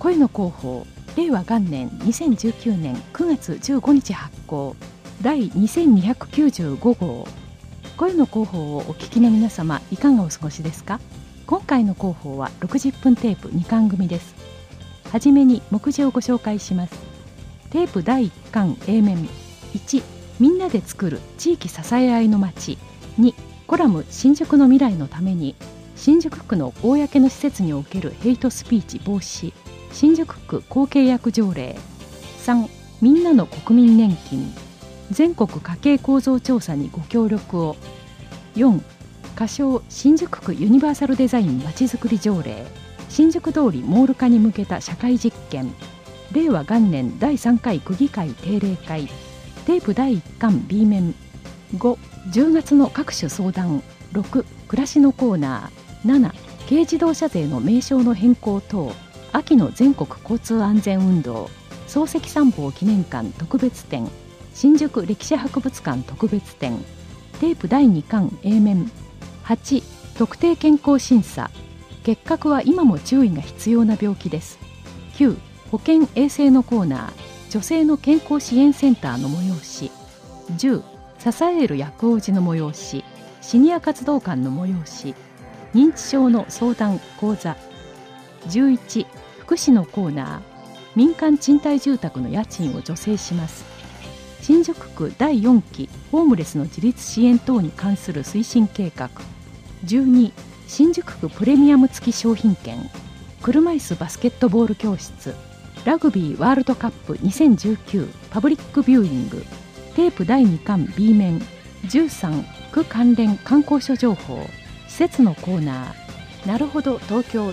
声の広報令和元年2019年9月15日発行第2295号。声の広報をお聞きの皆様、いかがお過ごしですか？今回の広報は60分テープ2巻組です。はじめに目次をご紹介します。テープ第1巻 A 面。1、みんなで作る地域支え合いの街。2、コラム新宿の未来のために、新宿区の公の施設におけるヘイトスピーチ防止、新宿区公契約条例。3、みんなの国民年金、全国家計構造調査にご協力を。4、仮称新宿区ユニバーサルデザインまちづくり条例、新宿通りモール化に向けた社会実験、令和元年第3回区議会定例会。テープ第1巻 B 面。5、10月の各種相談。6、暮らしのコーナー。7、軽自動車税の名称の変更等。秋の全国交通安全運動。漱石三宝記念館特別展。新宿歴史博物館特別展。テープ第2巻 A 面。8、特定健康審査。結核は今も注意が必要な病気です。9、保健衛生のコーナー。女性の健康支援センターの催し。10、支える薬王子の催し。シニア活動館の催し。認知症の相談講座。11、福祉のコーナー。民間賃貸住宅の家賃を助成します。新宿区第4期ホームレスの自立支援等に関する推進計画。12、新宿区プレミアム付き商品券。車椅子バスケットボール教室。ラグビーワールドカップ2019パブリックビューイング。テープ第2巻 B 面。13、区関連観光所情報。施設のコーナー。なるほど東京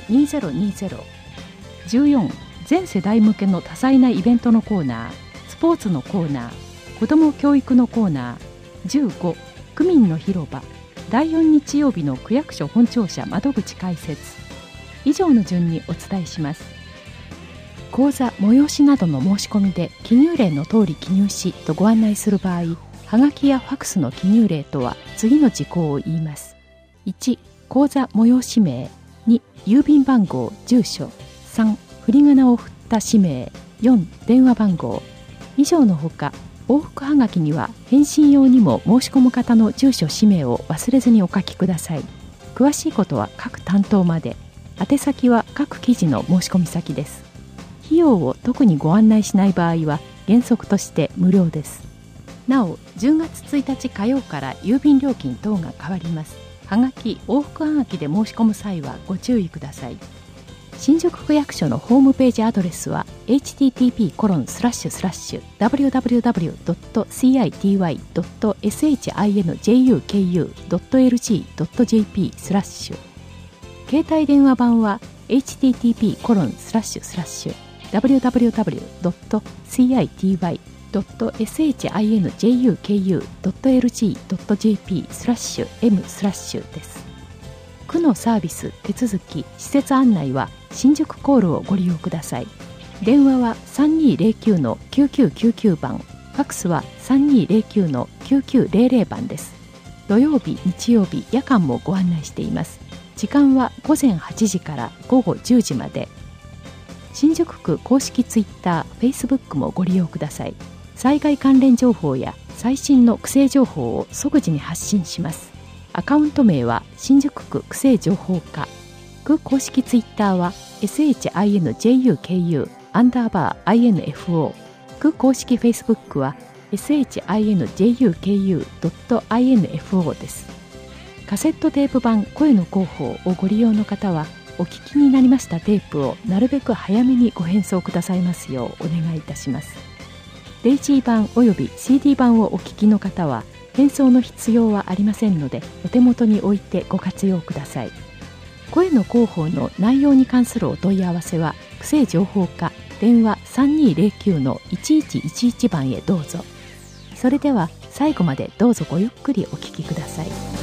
2020。14、全世代向けの多彩なイベントのコーナー。スポーツのコーナー。子ども教育のコーナー。15、区民の広場。第4日曜日の区役所本庁舎窓口開設。以上の順にお伝えします。講座催しなどの申し込みで記入例の通り記入しとご案内する場合、はがきやファクスの記入例とは次の事項を言います。1、講座催し名。2、郵便番号住所。3、振り仮名を振った氏名。4、電話番号。以上のほか、往復はがきには返信用にも申し込む方の住所氏名を忘れずにお書きください。詳しいことは各担当まで。宛先は各記事の申し込み先です。費用を特にご案内しない場合は原則として無料です。なお、10月1日火曜から郵便料金等が変わります。はがき、往復はがきで申し込む際はご注意ください。新宿区役所のホームページアドレスは http://www.city.sinjuku.lg.jp/ 携帯電話版は http://www.city.sinjuku.lg.jp/m/ です。区のサービス、手続き、施設案内は新宿コールをご利用ください。電話は 3209-9999 番、ファクスは 3209-9900 番です。土曜日、日曜日、夜間もご案内しています。時間は午前8時から午後10時まで。新宿区公式ツイッター、フェイスブックもご利用ください。災害関連情報や最新の区政情報を即時に発信します。アカウント名は新宿区区政情報課。区公式ツイッターは SHINJUKU_INFO。区公式フェイスブックは SHINJUKU.info です。カセットテープ版声の広報をご利用の方は、お聞きになりましたテープをなるべく早めにご返送くださいますようお願いいたします。デイジー版および CD 版をお聞きの方は返送の必要はありませんので、お手元に置いてご活用ください。声の広報の内容に関するお問い合わせは区政情報課電話 3209-1111 番へどうぞ。それでは最後までどうぞごゆっくりお聞きください。